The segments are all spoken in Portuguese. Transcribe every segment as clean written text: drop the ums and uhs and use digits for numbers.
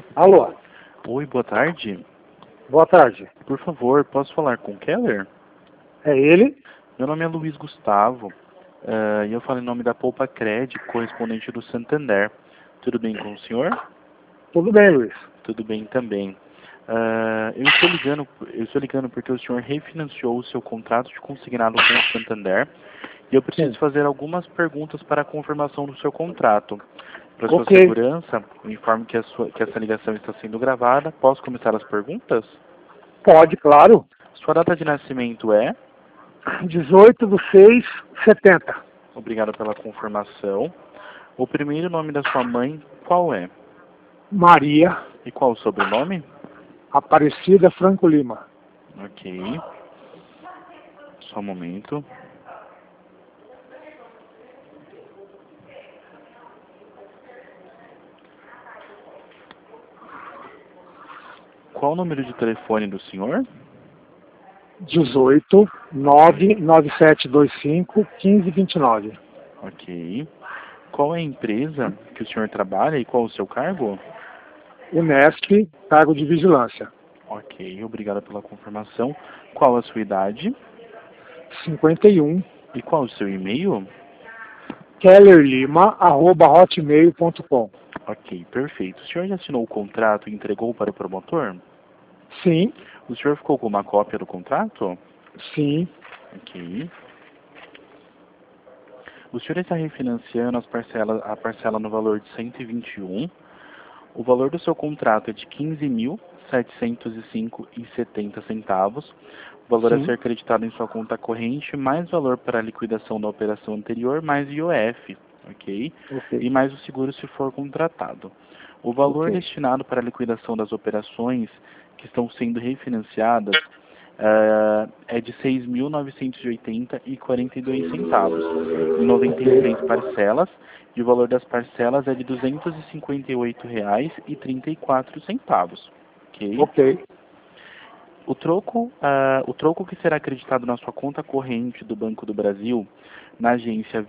Alô, Oi, boa tarde. boa tarde. Por favor, posso falar com o Keller? É ele? Meu nome é Luiz Gustavo e eu falo em nome da Poupa Cred, correspondente do Santander. Tudo bem com o senhor? Tudo bem, Luiz? Tudo bem também. Eu estou ligando porque o senhor refinanciou o seu contrato de consignado com o Santander e eu preciso Sim. fazer algumas perguntas para a confirmação do seu contrato. Para sua Ok, segurança, eu informo que essa ligação está sendo gravada. Posso começar as perguntas? pode, claro. Sua data de nascimento é? 18/6/70. Obrigado pela confirmação. O primeiro nome da sua mãe, qual é? Maria E qual o sobrenome? Aparecida Franco Lima. Ok. Só um momento. Qual o número de telefone do senhor? 18/99725/1529. Ok. Qual é a empresa que o senhor trabalha e qual o seu cargo? Unesp, cargo de vigilância. Ok, obrigado pela confirmação. Qual a sua idade? 51. E qual o seu e-mail? kellerlima@hotmail.com. Ok, perfeito. O senhor já assinou o contrato e entregou para o promotor? Sim, O senhor ficou com uma cópia do contrato? sim, Ok. O senhor está refinanciando a parcela no valor de 121. O valor do seu contrato é de 15.705,70 centavos. O valor a sim. ser acreditado em sua conta corrente, mais valor para a liquidação da operação anterior, mais IOF, ok? Ok, E mais o seguro se for contratado. O valor ok. destinado para a liquidação das operações que estão sendo refinanciadas é de 6.980,42 centavos, em Ok, 93 parcelas, e o valor das parcelas é de R$ 258,34 centavos. Ok? ok. O troco que será acreditado na sua conta corrente do Banco do Brasil, na agência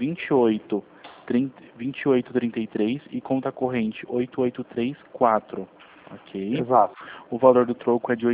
2833 e conta corrente 8834. Ok? Exato. O valor do troco é de R$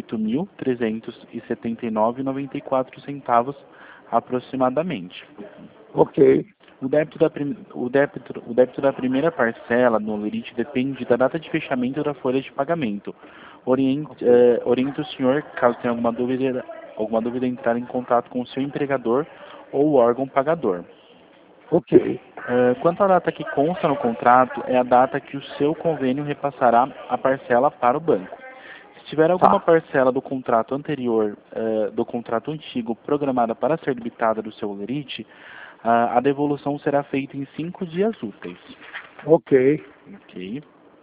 8.379,94 centavos aproximadamente. Ok, O débito da primeira parcela no limite depende da data de fechamento da folha de pagamento. ok. Oriente o senhor, caso tenha alguma dúvida, entrar em contato com o seu empregador ou o órgão pagador. Ok. Quanto à data que consta no contrato, é a data que o seu convênio repassará a parcela para o banco. Se tiver alguma Tá. parcela do contrato anterior, do contrato antigo, programada para ser debitada do seu lerite, a devolução será feita em 5 dias úteis. Ok. Ok?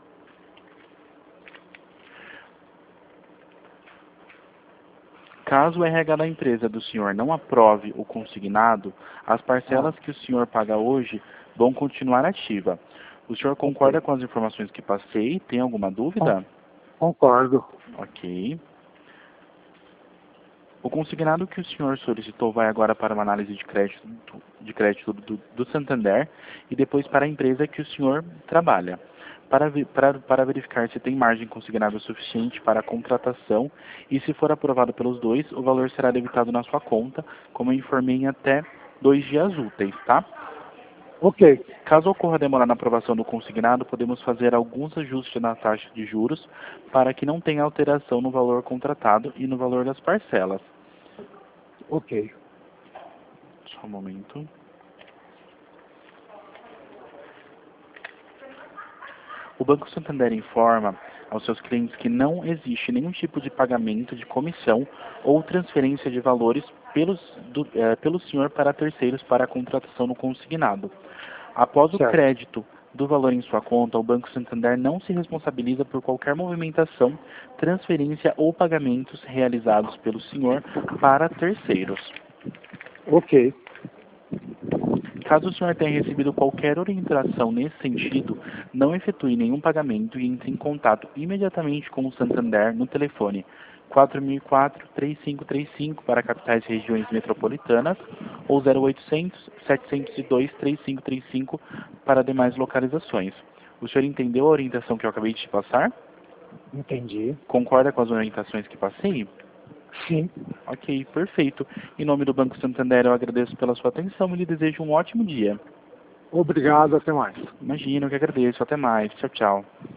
Caso o RH da empresa do senhor não aprove o consignado, as Ah, parcelas que o senhor paga hoje vão continuar ativa. O senhor concorda ok. com as informações que passei? Tem alguma Con- dúvida? Concordo. Ok. O consignado que o senhor solicitou vai agora para uma análise de crédito do Santander e depois para a empresa que o senhor trabalha, para verificar se tem margem consignada suficiente para a contratação e, se for aprovado pelos dois, o valor será debitado na sua conta, como eu informei, em até 2 dias úteis, tá? Ok. Caso ocorra demora na aprovação do consignado, podemos fazer alguns ajustes na taxa de juros para que não tenha alteração no valor contratado e no valor das parcelas. Ok. Só um momento. O Banco Santander informa aos seus clientes que não existe nenhum tipo de pagamento de comissão ou transferência de valores pelo senhor para terceiros para a contratação no consignado. Após o Certo. crédito do valor em sua conta, o Banco Santander não se responsabiliza por qualquer movimentação, transferência ou pagamentos realizados pelo senhor para terceiros. Ok. Caso o senhor tenha recebido qualquer orientação nesse sentido, não efetue nenhum pagamento e entre em contato imediatamente com o Santander no telefone 4004-3535 para capitais e regiões metropolitanas ou 0800-702-3535 para demais localizações. O senhor entendeu a orientação que eu acabei de te passar? Entendi. Concorda com as orientações que passei? Sim. Ok, perfeito. Em nome do Banco Santander, eu agradeço pela sua atenção e lhe desejo um ótimo dia. Obrigado, até mais. Imagino que agradeço. Até mais. Tchau, tchau.